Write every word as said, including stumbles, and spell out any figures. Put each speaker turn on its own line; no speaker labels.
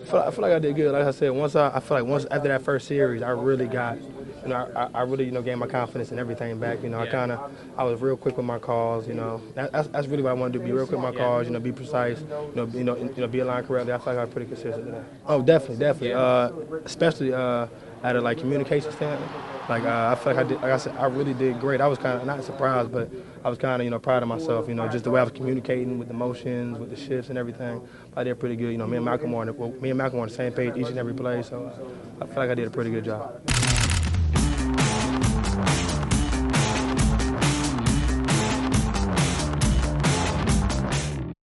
I feel, I feel like I did good. Like I said, once I, I feel like once after that first series, I really got, you know, I, I really, you know, gained my confidence and everything back. You know, I kind of, I was real quick with my calls. You know, that, that's, that's really what I want to do: be real quick with my calls. You know, be precise. You know, you know, you know, be aligned correctly. I feel like I was pretty consistent with that. Oh, definitely, definitely. Uh, especially uh, out of like communication standpoint. Like uh, I feel like I did. Like I said, I really did great. I was kind of not surprised, but I was kind of, you know, proud of myself. You know, just the way I was communicating with the motions, with the shifts and everything. I did pretty good. You know, me and Malcolm were on the, well, me and Malcolm were on the same page each and every play, so I feel like I did a pretty good job.